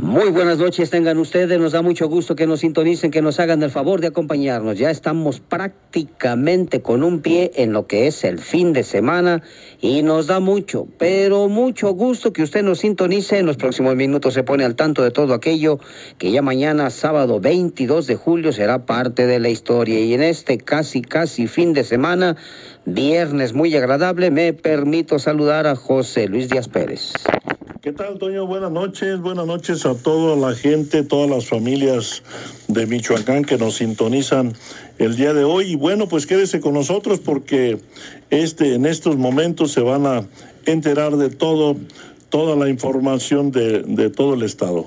Muy buenas noches tengan ustedes, nos da mucho gusto que nos sintonicen, que nos hagan el favor de acompañarnos. Ya estamos prácticamente con un pie en lo que es el fin de semana y nos da mucho, pero mucho gusto que usted nos sintonice. En los próximos minutos se pone al tanto de todo aquello que ya mañana, sábado 22 de julio, será parte de la historia. Y en este casi fin de semana, viernes muy agradable, me permito saludar a José Luis Díaz Pérez. ¿Qué tal, Toño? Buenas noches a toda la gente, todas las familias de Michoacán que nos sintonizan el día de hoy. Y bueno, pues quédese con nosotros porque en estos momentos se van a enterar de toda la información de todo el estado.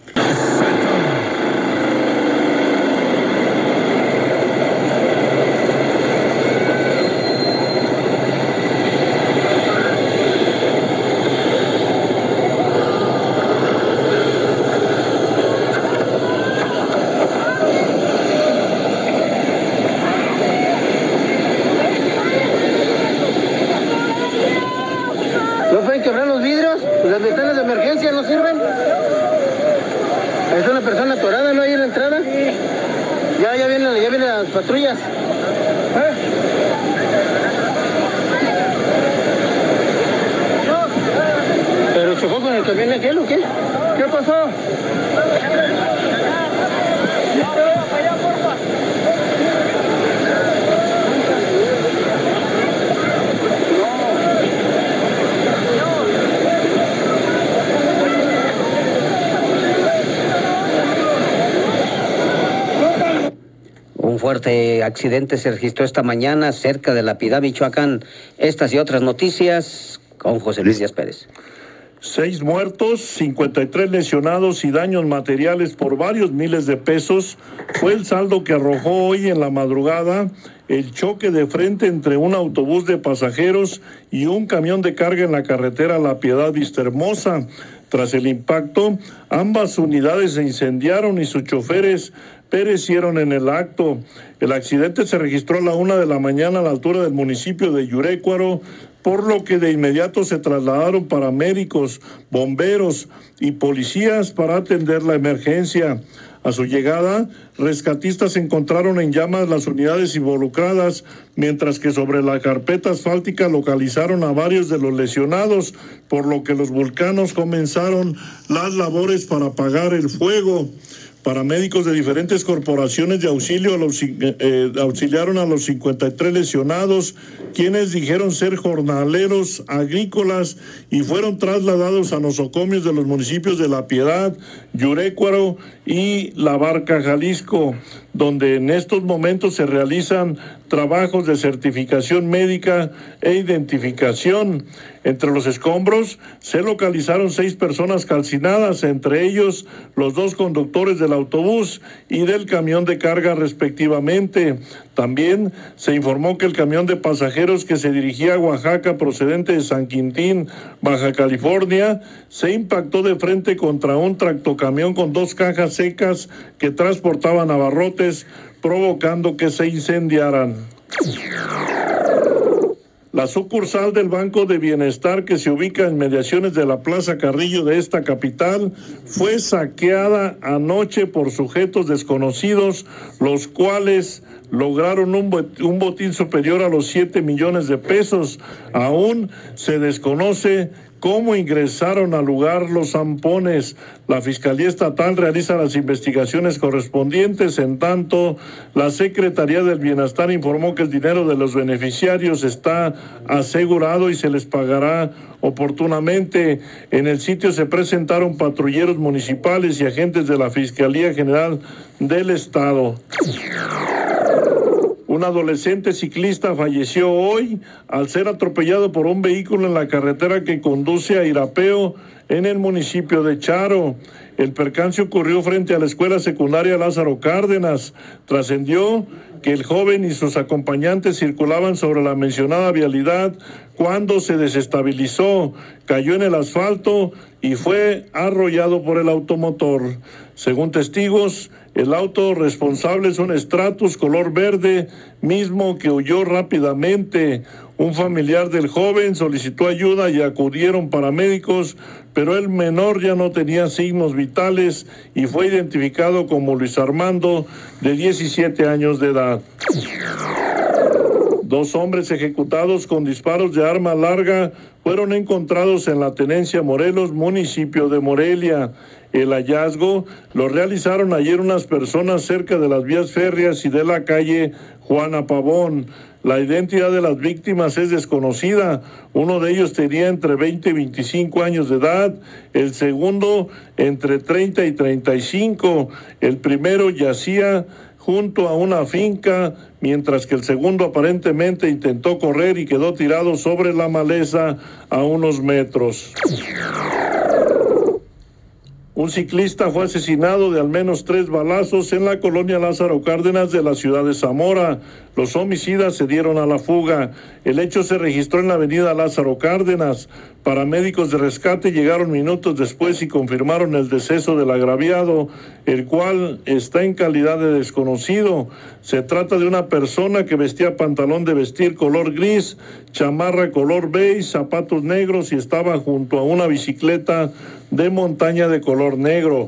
¿No pueden quebrar los vidrios? ¿Las ventanas de emergencia no sirven? Es una persona atorada, ¿no? Ahí en la entrada. Ya vienen las patrullas. ¿Pero chocó con el camión aquel o qué? ¿Qué pasó? Un fuerte accidente se registró esta mañana cerca de La Piedad, Michoacán. Estas y otras noticias con José Luis Díaz Pérez. 6 muertos, 53 lesionados y daños materiales por varios miles de pesos fue el saldo que arrojó hoy en la madrugada el choque de frente entre un autobús de pasajeros y un camión de carga en la carretera La Piedad Vistahermosa. Tras el impacto, ambas unidades se incendiaron y sus choferes perecieron en el acto. El accidente se registró a la 1 de la mañana a la altura del municipio de Yurécuaro, por lo que de inmediato se trasladaron paramédicos, bomberos y policías para atender la emergencia. A su llegada, rescatistas encontraron en llamas las unidades involucradas, mientras que sobre la carpeta asfáltica localizaron a varios de los lesionados, por lo que los vulcanos comenzaron las labores para apagar el fuego. Paramédicos de diferentes corporaciones de auxilio auxiliaron a los 53 lesionados, quienes dijeron ser jornaleros agrícolas y fueron trasladados a nosocomios de los municipios de La Piedad, Yurécuaro y La Barca, Jalisco, donde en estos momentos se realizan trabajos de certificación médica e identificación. Entre los escombros se localizaron 6 personas calcinadas, entre ellos los 2 conductores del autobús y del camión de carga respectivamente. También se informó que el camión de pasajeros que se dirigía a Oaxaca procedente de San Quintín, Baja California, se impactó de frente contra un tractocamión con 2 cajas secas que transportaban abarrotes, provocando que se incendiaran. La sucursal del Banco de Bienestar, que se ubica en mediaciones de la Plaza Carrillo de esta capital, fue saqueada anoche por sujetos desconocidos, los cuales lograron un botín superior a los 7 millones de pesos. Aún se desconoce cómo ingresaron al lugar los zampones. La Fiscalía Estatal realiza las investigaciones correspondientes. En tanto, la Secretaría del Bienestar informó que el dinero de los beneficiarios está asegurado y se les pagará oportunamente. En el sitio se presentaron patrulleros municipales y agentes de la Fiscalía General del Estado. Un adolescente ciclista falleció hoy al ser atropellado por un vehículo en la carretera que conduce a Irapeo, en el municipio de Charo. El percance ocurrió frente a la escuela secundaria Lázaro Cárdenas. Trascendió que el joven y sus acompañantes circulaban sobre la mencionada vialidad cuando se desestabilizó, cayó en el asfalto y fue arrollado por el automotor. Según testigos, el auto responsable es un Stratus color verde, mismo que huyó rápidamente. Un familiar del joven solicitó ayuda y acudieron paramédicos, pero el menor ya no tenía signos vitales y fue identificado como Luis Armando, de 17 años de edad. 2 hombres ejecutados con disparos de arma larga fueron encontrados en la Tenencia Morelos, municipio de Morelia. El hallazgo lo realizaron ayer unas personas cerca de las vías férreas y de la calle Juana Pavón. La identidad de las víctimas es desconocida. Uno de ellos tenía entre 20 y 25 años de edad, el segundo entre 30 y 35. El primero yacía junto a una finca, mientras que el segundo aparentemente intentó correr y quedó tirado sobre la maleza a unos metros. Un ciclista fue asesinado de al menos 3 balazos en la colonia Lázaro Cárdenas de la ciudad de Zamora. Los homicidas se dieron a la fuga. El hecho se registró en la avenida Lázaro Cárdenas. Paramédicos de rescate llegaron minutos después y confirmaron el deceso del agraviado, el cual está en calidad de desconocido. Se trata de una persona que vestía pantalón de vestir color gris, chamarra color beige, zapatos negros y estaba junto a una bicicleta de montaña de color negro.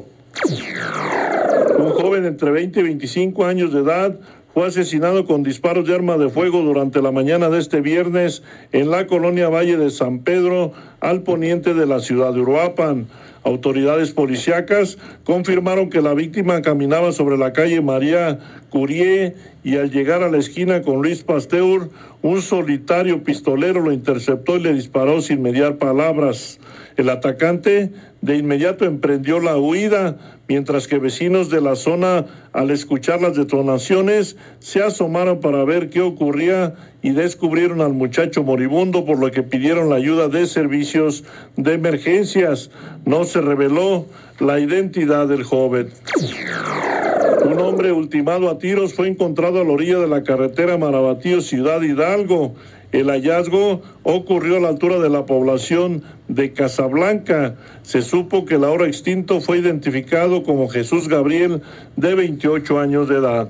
Un joven entre 20 y 25 años de edad fue asesinado con disparos de arma de fuego durante la mañana de este viernes en la colonia Valle de San Pedro, al poniente de la ciudad de Uruapan. Autoridades policíacas confirmaron que la víctima caminaba sobre la calle María Curie y al llegar a la esquina con Luis Pasteur, un solitario pistolero lo interceptó y le disparó sin mediar palabras. El atacante de inmediato emprendió la huida, mientras que vecinos de la zona, al escuchar las detonaciones, se asomaron para ver qué ocurría y descubrieron al muchacho moribundo, por lo que pidieron la ayuda de servicios de emergencias. No se reveló la identidad del joven. Un hombre ultimado a tiros fue encontrado a la orilla de la carretera Marabatío, Ciudad Hidalgo. El hallazgo ocurrió a la altura de la población de Casablanca. Se supo que el ahora extinto fue identificado como Jesús Gabriel, de 28 años de edad.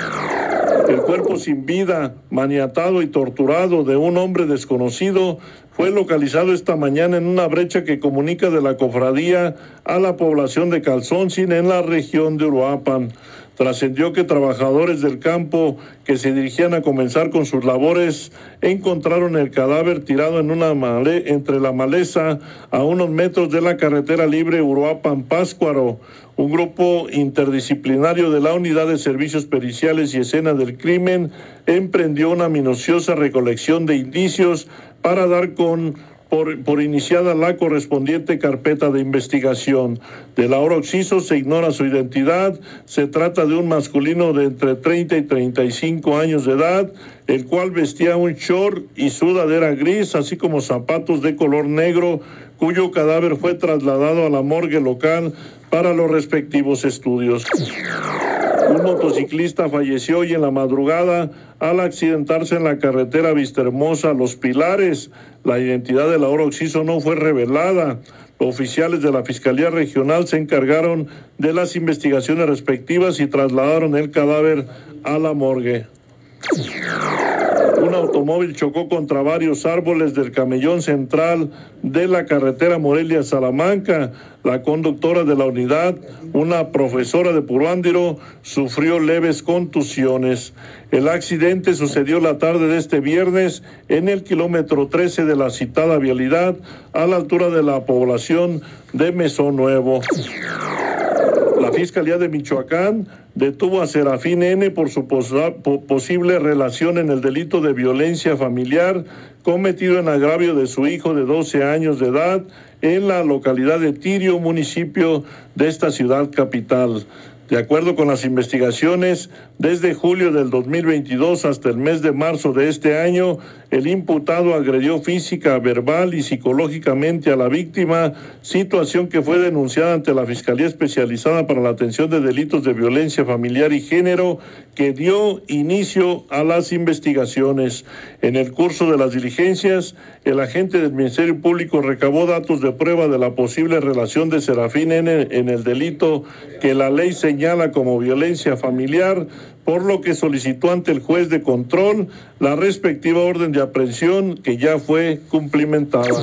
El cuerpo sin vida, maniatado y torturado de un hombre desconocido fue localizado esta mañana en una brecha que comunica de la cofradía a la población de Calzoncin, en la región de Uruapan. Trascendió que trabajadores del campo que se dirigían a comenzar con sus labores encontraron el cadáver tirado en entre la maleza a unos metros de la carretera libre Uruapan-Páscuaro. Un grupo interdisciplinario de la Unidad de Servicios Periciales y Escena del Crimen emprendió una minuciosa recolección de indicios para dar por iniciada la correspondiente carpeta de investigación. Del ahora occiso se ignora su identidad. Se trata de un masculino de entre 30 y 35 años de edad, el cual vestía un short y sudadera gris, así como zapatos de color negro, cuyo cadáver fue trasladado a la morgue local para los respectivos estudios. Un motociclista falleció hoy en la madrugada al accidentarse en la carretera Vistahermosa Los Pilares. La identidad del ahora occiso no fue revelada. Oficiales de la Fiscalía Regional se encargaron de las investigaciones respectivas y trasladaron el cadáver a la morgue. Un automóvil chocó contra varios árboles del camellón central de la carretera Morelia-Salamanca. La conductora de la unidad, una profesora de Puruándiro, sufrió leves contusiones. El accidente sucedió la tarde de este viernes en el kilómetro 13 de la citada vialidad, a la altura de la población de Mesón Nuevo. La Fiscalía de Michoacán detuvo a Serafín N. por su posible relación en el delito de violencia familiar cometido en agravio de su hijo de 12 años de edad en la localidad de Tirio, municipio de esta ciudad capital. De acuerdo con las investigaciones, desde julio del 2022 hasta el mes de marzo de este año, el imputado agredió física, verbal y psicológicamente a la víctima, situación que fue denunciada ante la Fiscalía Especializada para la Atención de Delitos de Violencia Familiar y Género, que dio inicio a las investigaciones. En el curso de las diligencias, el agente del Ministerio Público recabó datos de prueba de la posible relación de Serafín N. en el delito que la ley señala señala como violencia familiar, por lo que solicitó ante el juez de control la respectiva orden de aprehensión que ya fue cumplimentada.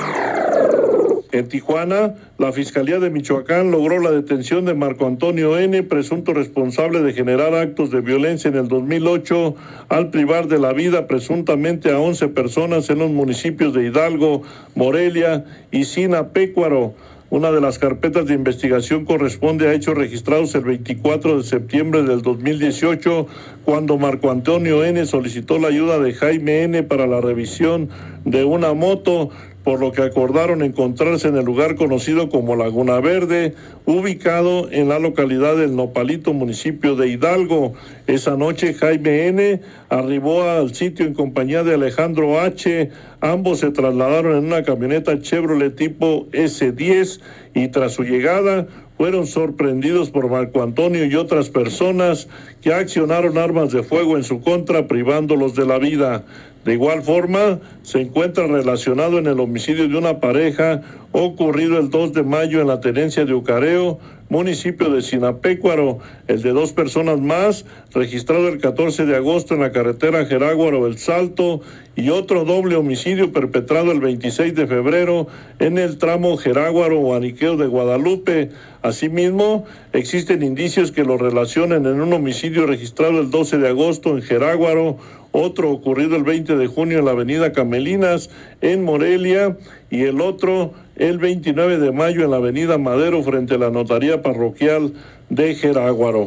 En Tijuana, la Fiscalía de Michoacán logró la detención de Marco Antonio N., presunto responsable de generar actos de violencia en el 2008 al privar de la vida presuntamente a 11 personas en los municipios de Hidalgo, Morelia y Sinapecuaro. Una de las carpetas de investigación corresponde a hechos registrados el 24 de septiembre del 2018, cuando Marco Antonio N. solicitó la ayuda de Jaime N. para la revisión de una moto, por lo que acordaron encontrarse en el lugar conocido como Laguna Verde, ubicado en la localidad del Nopalito, municipio de Hidalgo. Esa noche Jaime N. arribó al sitio en compañía de Alejandro H. Ambos se trasladaron en una camioneta Chevrolet tipo S10 y tras su llegada fueron sorprendidos por Marco Antonio y otras personas que accionaron armas de fuego en su contra, privándolos de la vida. De igual forma, se encuentra relacionado en el homicidio de una pareja ocurrido el 2 de mayo en la tenencia de Ucareo, municipio de Sinapecuaro, el de 2 personas más, registrado el 14 de agosto en la carretera Jeráguaro-El Salto, y otro doble homicidio perpetrado el 26 de febrero en el tramo Jeráguaro-Aniqueo de Guadalupe. Asimismo, existen indicios que lo relacionan en un homicidio registrado el 12 de agosto en Jeráguaro, otro ocurrido el 20 de junio en la avenida Camelinas, en Morelia, y el otro el 29 de mayo en la avenida Madero, frente a la notaría parroquial de Jeráguaro.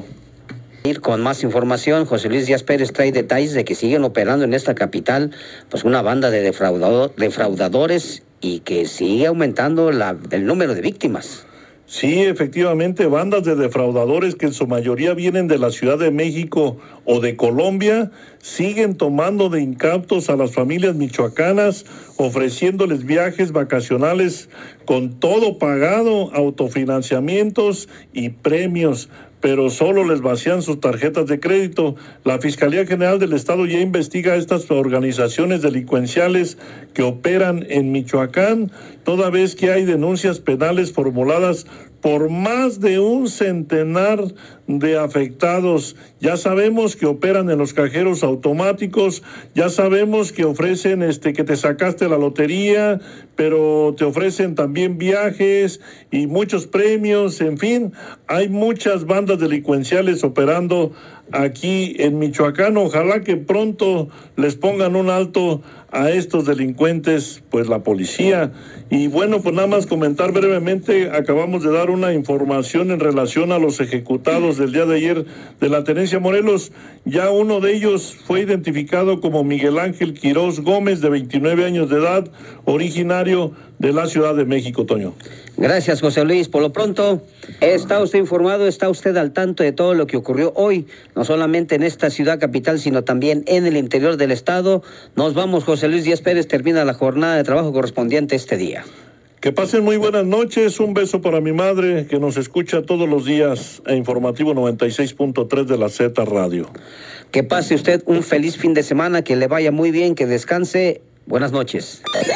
Con más información, José Luis Díaz Pérez trae detalles de que siguen operando en esta capital pues una banda de defraudadores y que sigue aumentando el número de víctimas. Sí, efectivamente, bandas de defraudadores que en su mayoría vienen de la Ciudad de México o de Colombia, siguen tomando de incautos a las familias michoacanas, ofreciéndoles viajes vacacionales con todo pagado, autofinanciamientos y premios, pero solo les vacían sus tarjetas de crédito. La Fiscalía General del Estado ya investiga a estas organizaciones delincuenciales que operan en Michoacán, toda vez que hay denuncias penales formuladas por más de 100 de afectados. Ya sabemos que operan en los cajeros automáticos, ya sabemos que ofrecen que te sacaste la lotería, pero te ofrecen también viajes y muchos premios. En fin, hay muchas bandas delincuenciales operando aquí en Michoacán. Ojalá que pronto les pongan un alto a estos delincuentes, pues la policía. Y bueno, pues nada más comentar brevemente, acabamos de dar una información en relación a los ejecutados del día de ayer de la tenencia Morelos. Ya uno de ellos fue identificado como Miguel Ángel Quirós Gómez, de 29 años de edad, originario de la Ciudad de México, Toño. Gracias, José Luis. Por lo pronto, está usted informado, está usted al tanto de todo lo que ocurrió hoy, no solamente en esta ciudad capital, sino también en el interior del estado. Nos vamos, José Luis Díaz Pérez, termina la jornada de trabajo correspondiente este día. Que pasen muy buenas noches, un beso para mi madre, que nos escucha todos los días en Informativo 96.3 de la Z Radio. Que pase usted un feliz fin de semana, que le vaya muy bien, que descanse. Buenas noches.